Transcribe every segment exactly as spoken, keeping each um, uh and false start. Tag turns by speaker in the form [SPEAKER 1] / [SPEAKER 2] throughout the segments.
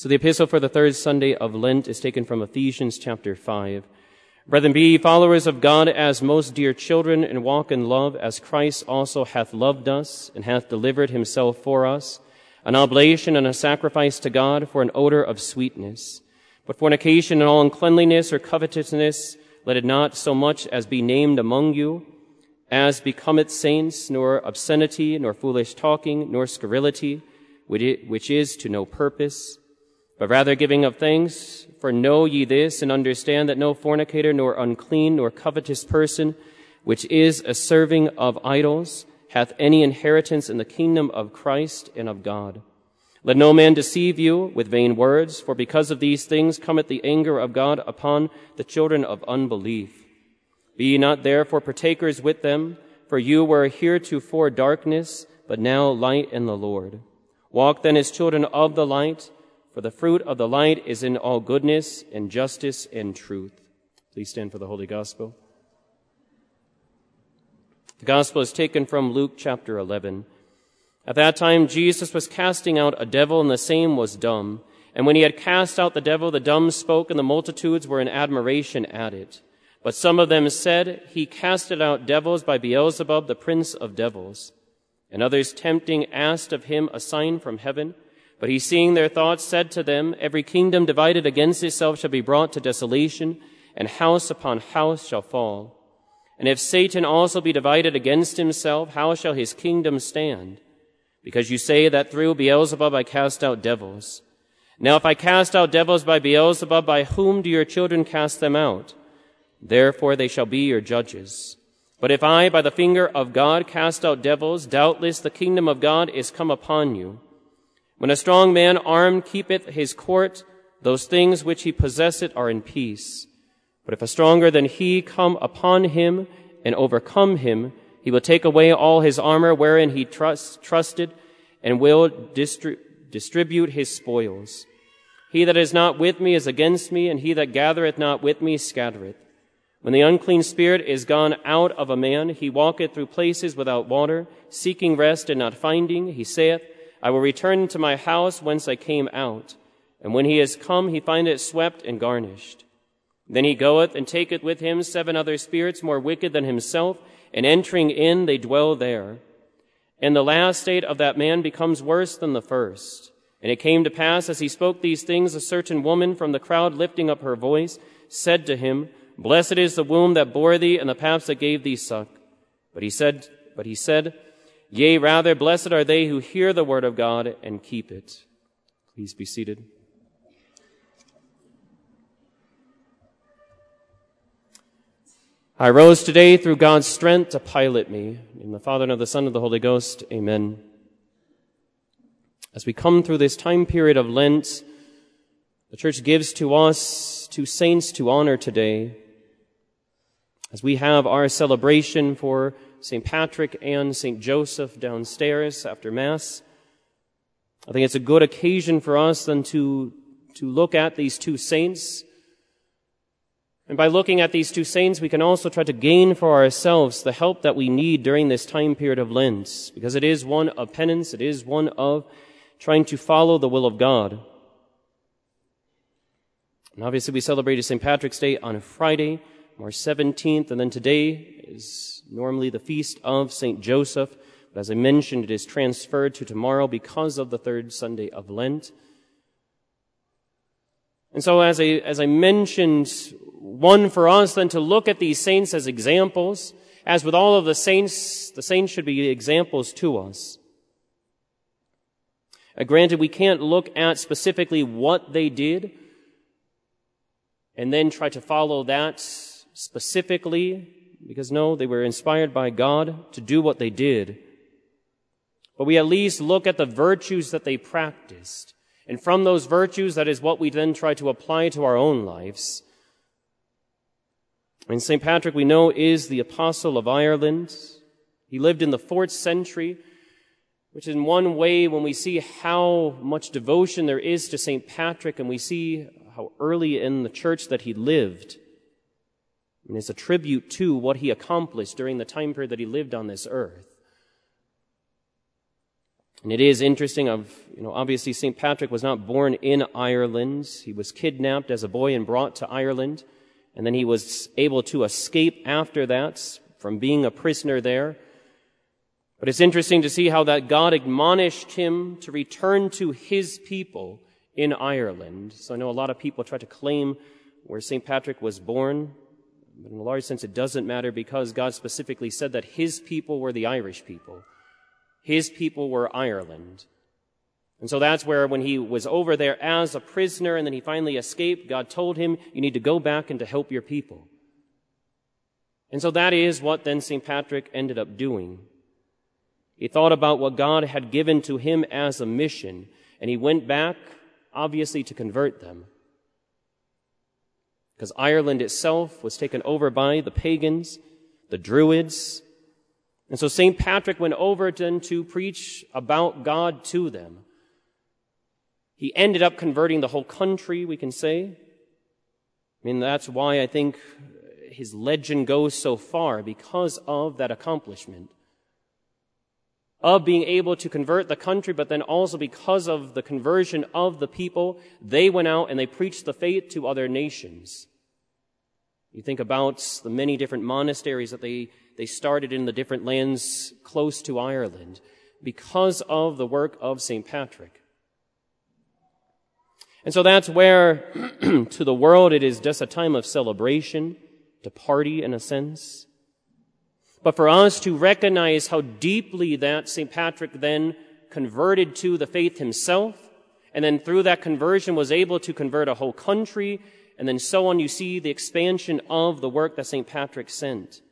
[SPEAKER 1] So the epistle for the third Sunday of Lent is taken from Ephesians chapter five. Brethren, be ye followers of God as most dear children, and walk in love, as Christ also hath loved us, and hath delivered himself for us, an oblation and a sacrifice to God for an odor of sweetness. But fornication and all uncleanliness or covetousness, let it not so much as be named among you, as becometh saints, nor obscenity, nor foolish talking, nor scurrility, which is to no purpose, but rather giving of thanks. For know ye this, and understand that no fornicator, nor unclean, nor covetous person, which is a serving of idols, hath any inheritance in the kingdom of Christ and of God. Let no man deceive you with vain words, for because of these things cometh the anger of God upon the children of unbelief. Be ye not therefore partakers with them, for you were heretofore darkness, but now light in the Lord. Walk then as children of the light, for the fruit of the light is in all goodness and justice and truth. Please stand for the Holy Gospel. The Gospel is taken from Luke chapter eleven. At that time Jesus was casting out a devil, and the same was dumb. And when he had cast out the devil, the dumb spoke, and the multitudes were in admiration at it. But some of them said, He casted out devils by Beelzebub, the prince of devils. And others tempting asked of him a sign from heaven. But he, seeing their thoughts, said to them, Every kingdom divided against itself shall be brought to desolation, and house upon house shall fall. And if Satan also be divided against himself, how shall his kingdom stand? Because you say that through Beelzebub I cast out devils. Now if I cast out devils by Beelzebub, by whom do your children cast them out? Therefore they shall be your judges. But if I, by the finger of God, cast out devils, doubtless the kingdom of God is come upon you. When a strong man armed keepeth his court, those things which he possesseth are in peace. But if a stronger than he come upon him and overcome him, he will take away all his armor wherein he trust, trusted, and will distri- distribute his spoils. He that is not with me is against me, and he that gathereth not with me scattereth. When the unclean spirit is gone out of a man, he walketh through places without water, seeking rest and not finding. He saith, I will return to my house whence I came out. And when he is come, he findeth swept and garnished. Then he goeth and taketh with him seven other spirits more wicked than himself, and entering in, they dwell there. And the last state of that man becomes worse than the first. And it came to pass, as he spoke these things, a certain woman from the crowd, lifting up her voice, said to him, Blessed is the womb that bore thee, and the paps that gave thee suck. But he said, but he said, Yea, rather, blessed are they who hear the word of God and keep it. Please be seated. I rose today through God's strength to pilot me. In the Father, and of the Son, and of the Holy Ghost. Amen. As we come through this time period of Lent, the Church gives to us two saints to honor today. As we have our celebration for Saint Patrick and Saint Joseph downstairs after Mass, I think it's a good occasion for us then to, to look at these two saints. And by looking at these two saints, we can also try to gain for ourselves the help that we need during this time period of Lent, because it is one of penance, it is one of trying to follow the will of God. And obviously we celebrated Saint Patrick's Day on Friday, March seventeenth, and then today is normally the feast of Saint Joseph. But as I mentioned, it is transferred to tomorrow because of the third Sunday of Lent. And so as I, as I mentioned, one for us then to look at these saints as examples. As with all of the saints, the saints should be examples to us. Uh, granted, we can't look at specifically what they did and then try to follow that specifically, because no, they were inspired by God to do what they did. But we at least look at the virtues that they practiced. And from those virtues, that is what we then try to apply to our own lives. And Saint Patrick, we know, is the apostle of Ireland. He lived in the fourth century, which in one way, when we see how much devotion there is to Saint Patrick, and we see how early in the church that he lived, and it's a tribute to what he accomplished during the time period that he lived on this earth. And it is interesting, of, you know, obviously Saint Patrick was not born in Ireland. He was kidnapped as a boy and brought to Ireland. And then he was able to escape after that from being a prisoner there. But it's interesting to see how that God admonished him to return to his people in Ireland. So I know a lot of people try to claim where Saint Patrick was born. But in a large sense, it doesn't matter, because God specifically said that his people were the Irish people. His people were Ireland. And so that's where, when he was over there as a prisoner and then he finally escaped, God told him, you need to go back and to help your people. And so that is what then Saint Patrick ended up doing. He thought about what God had given to him as a mission, and he went back, obviously, to convert them. Because Ireland itself was taken over by the pagans, the Druids. And so Saint Patrick went over then to preach about God to them. He ended up converting the whole country, we can say. I mean, that's why I think his legend goes so far, because of that accomplishment of being able to convert the country, but then also because of the conversion of the people, they went out and they preached the faith to other nations. You think about the many different monasteries that they, they started in the different lands close to Ireland because of the work of Saint Patrick. And so that's where, to the world, it is just a time of celebration, to party in a sense. But for us to recognize how deeply that Saint Patrick then converted to the faith himself, and then through that conversion was able to convert a whole country, and then so on, you see the expansion of the work that Saint Patrick sent.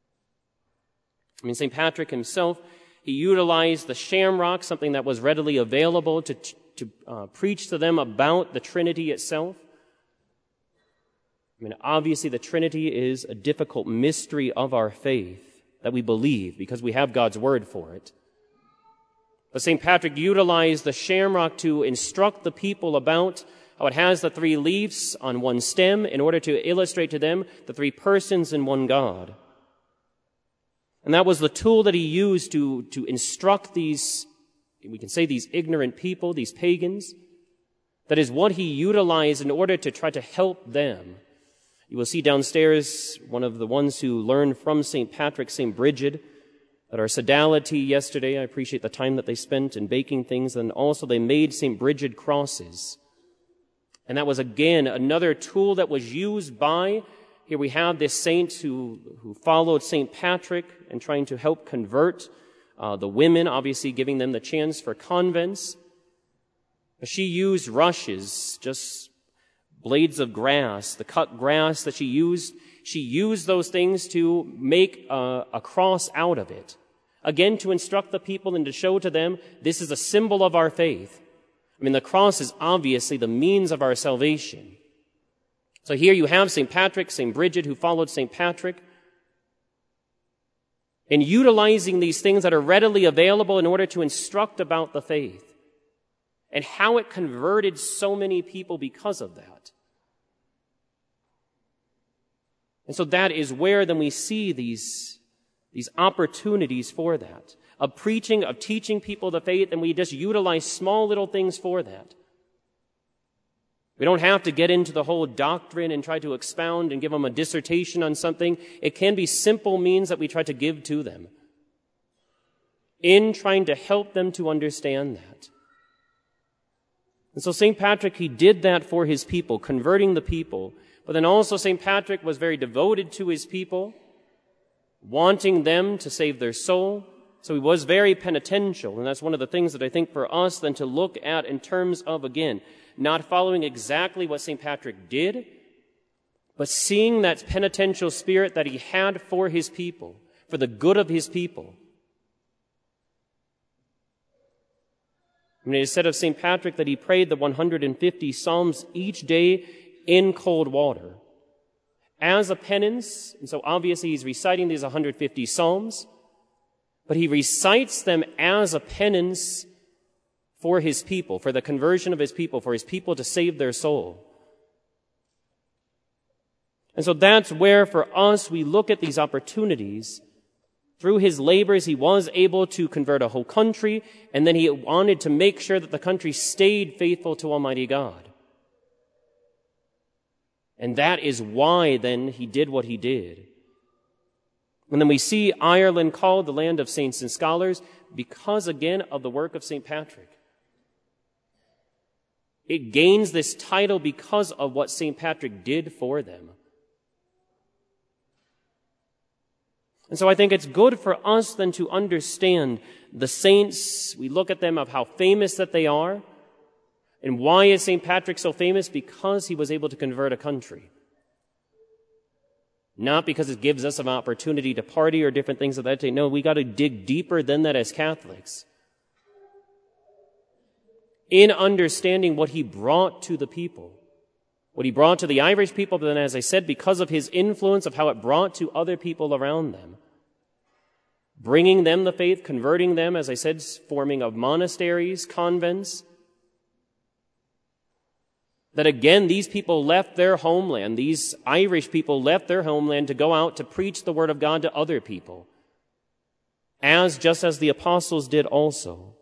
[SPEAKER 1] I mean, Saint Patrick himself, he utilized the shamrock, something that was readily available, to, to uh, preach to them about the Trinity itself. I mean, obviously the Trinity is a difficult mystery of our faith that we believe, because we have God's word for it. But Saint Patrick utilized the shamrock to instruct the people about how it has the three leaves on one stem in order to illustrate to them the three persons in one God. And that was the tool that he used to, to instruct these, we can say these ignorant people, these pagans. That is what he utilized in order to try to help them. You will see downstairs one of the ones who learned from Saint Patrick, Saint Bridget, at our sodality yesterday. I appreciate the time that they spent in baking things. And also they made Saint Bridget crosses. And that was, again, another tool that was used by, here we have this saint who, who followed Saint Patrick and trying to help convert uh, the women, obviously giving them the chance for convents. She used rushes, just blades of grass, the cut grass that she used. She used those things to make a, a cross out of it. Again, to instruct the people and to show to them, this is a symbol of our faith. I mean, the cross is obviously the means of our salvation. So here you have Saint Patrick, Saint Bridget, who followed Saint Patrick, in utilizing these things that are readily available in order to instruct about the faith, and how it converted so many people because of that. And so that is where then we see these, these opportunities for that, of preaching, of teaching people the faith, and we just utilize small little things for that. We don't have to get into the whole doctrine and try to expound and give them a dissertation on something. It can be simple means that we try to give to them in trying to help them to understand that. And so Saint Patrick, he did that for his people, converting the people. But then also Saint Patrick was very devoted to his people, wanting them to save their soul. So he was very penitential. And that's one of the things that I think for us then to look at in terms of, again, not following exactly what Saint Patrick did, but seeing that penitential spirit that he had for his people, for the good of his people. I mean, it is said of Saint Patrick that he prayed the one hundred fifty Psalms each day in cold water as a penance. And so obviously he's reciting these one hundred fifty Psalms, but he recites them as a penance for his people, for the conversion of his people, for his people to save their soul. And so that's where for us we look at these opportunities Through his labors, he was able to convert a whole country, and then he wanted to make sure that the country stayed faithful to Almighty God. And that is why then he did what he did. And then we see Ireland called the land of saints and scholars because, again, of the work of Saint Patrick. It gains this title because of what Saint Patrick did for them. And so I think it's good for us then to understand the saints. We look at them of how famous that they are. And why is Saint Patrick so famous? Because he was able to convert a country. Not because it gives us an opportunity to party or different things of that day. No, we got to dig deeper than that as Catholics. In understanding what he brought to the people. What he brought to the Irish people, but then, as I said, because of his influence of how it brought to other people around them. Bringing them the faith, converting them, as I said, forming of monasteries, convents. That again, these people left their homeland. These Irish people left their homeland to go out to preach the word of God to other people. As just as the apostles did also.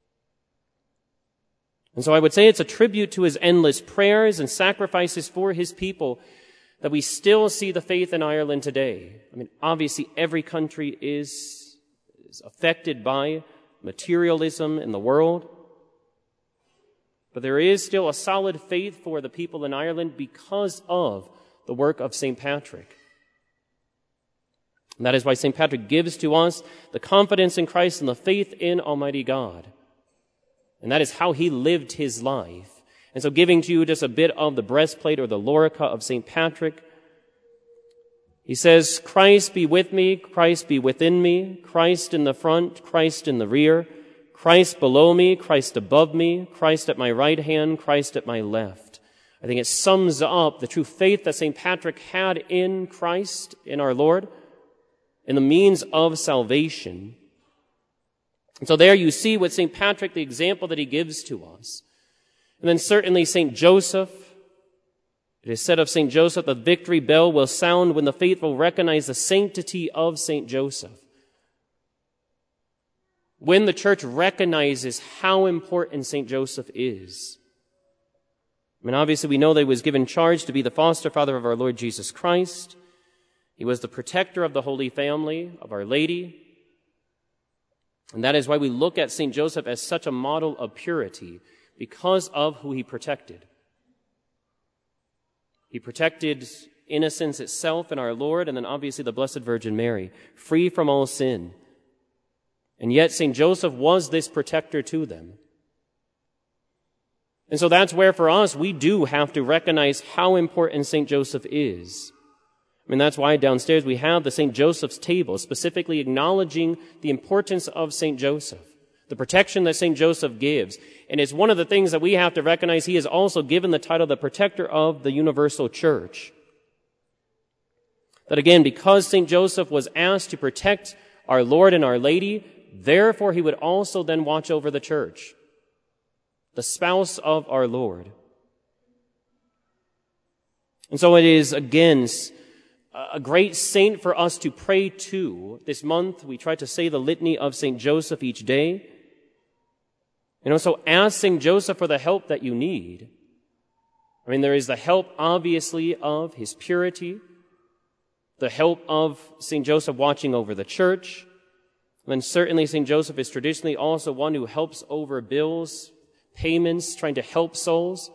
[SPEAKER 1] And so I would say it's a tribute to his endless prayers and sacrifices for his people that we still see the faith in Ireland today. I mean, obviously every country is, is affected by materialism in the world. But there is still a solid faith for the people in Ireland because of the work of Saint Patrick. And that is why Saint Patrick gives to us the confidence in Christ and the faith in Almighty God. And that is how he lived his life. And so giving to you just a bit of the breastplate or the lorica of Saint Patrick, he says, Christ be with me, Christ be within me, Christ in the front, Christ in the rear, Christ below me, Christ above me, Christ at my right hand, Christ at my left. I think it sums up the true faith that Saint Patrick had in Christ, in our Lord, in the means of salvation. And so there you see with Saint Patrick the example that he gives to us. And then certainly Saint Joseph. It is said of Saint Joseph, the victory bell will sound when the faithful recognize the sanctity of Saint Joseph. When the church recognizes how important Saint Joseph is. I mean, obviously we know that he was given charge to be the foster father of our Lord Jesus Christ. He was the protector of the Holy Family, of Our Lady. And that is why we look at Saint Joseph as such a model of purity, because of who he protected. He protected innocence itself in our Lord, and then obviously the Blessed Virgin Mary, free from all sin. And yet Saint Joseph was this protector to them. And so that's where for us we do have to recognize how important Saint Joseph is. I mean, that's why downstairs we have the Saint Joseph's table, specifically acknowledging the importance of Saint Joseph, the protection that Saint Joseph gives. And it's one of the things that we have to recognize. He is also given the title the protector of the universal church. That again, because Saint Joseph was asked to protect our Lord and Our Lady, therefore he would also then watch over the church, the spouse of our Lord. And so it is, again, a great saint for us to pray to. This month, we try to say the litany of Saint Joseph each day. And also ask Saint Joseph for the help that you need. I mean, there is the help, obviously, of his purity, the help of Saint Joseph watching over the church. And then certainly Saint Joseph is traditionally also one who helps over bills, payments, trying to help souls.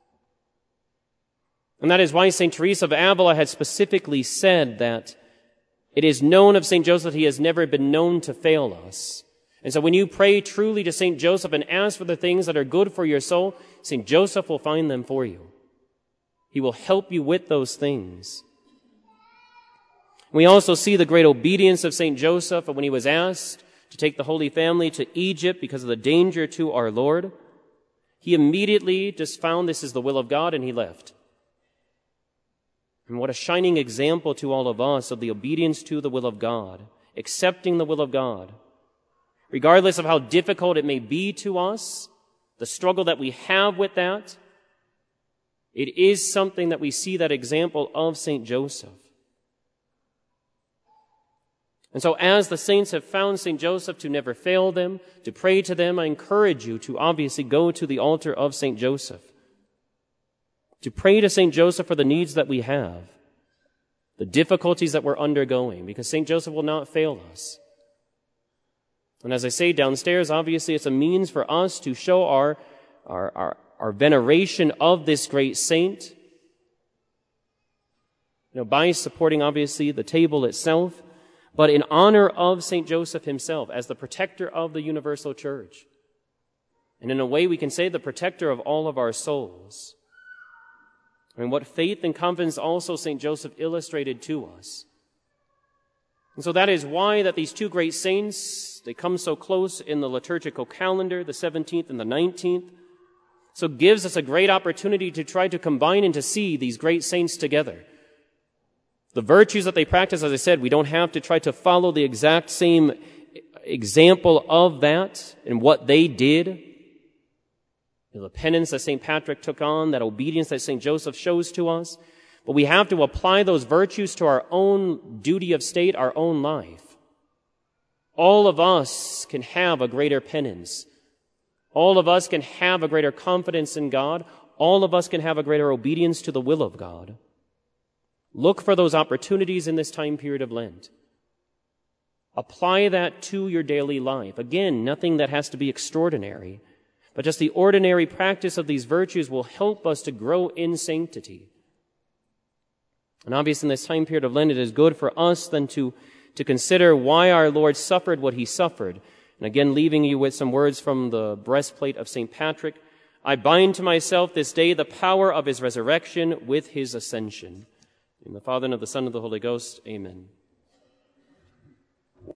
[SPEAKER 1] And that is why Saint Teresa of Avila had specifically said that it is known of Saint Joseph he has never been known to fail us. And so when you pray truly to Saint Joseph and ask for the things that are good for your soul, Saint Joseph will find them for you. He will help you with those things. We also see the great obedience of Saint Joseph when he was asked to take the Holy Family to Egypt because of the danger to our Lord. He immediately just found this is the will of God and he left. And what a shining example to all of us of the obedience to the will of God, accepting the will of God. Regardless of how difficult it may be to us, the struggle that we have with that, it is something that we see that example of Saint Joseph. And so as the saints have found Saint Joseph to never fail them, to pray to them, I encourage you to obviously go to the altar of Saint Joseph, to pray to Saint Joseph for the needs that we have, the difficulties that we're undergoing, because Saint Joseph will not fail us. And as I say downstairs, obviously it's a means for us to show our, our, our, our veneration of this great saint, you know, by supporting obviously the table itself, but in honor of Saint Joseph himself as the protector of the universal church. And in a way we can say the protector of all of our souls. And what faith and confidence also Saint Joseph illustrated to us. And so that is why that these two great saints, they come so close in the liturgical calendar, the seventeenth and the nineteenth. So it gives us a great opportunity to try to combine and to see these great saints together. The virtues that they practice, as I said, we don't have to try to follow the exact same example of that and what they did. You know, the penance that Saint Patrick took on, that obedience that Saint Joseph shows to us. But we have to apply those virtues to our own duty of state, our own life. All of us can have a greater penance. All of us can have a greater confidence in God. All of us can have a greater obedience to the will of God. Look for those opportunities in this time period of Lent. Apply that to your daily life. Again, nothing that has to be extraordinary, but just the ordinary practice of these virtues will help us to grow in sanctity. And obviously in this time period of Lent, it is good for us then to, to consider why our Lord suffered what he suffered. And again, leaving you with some words from the breastplate of Saint Patrick. I bind to myself this day the power of his resurrection with his ascension. In the Father, and of the Son, and of the Holy Ghost. Amen.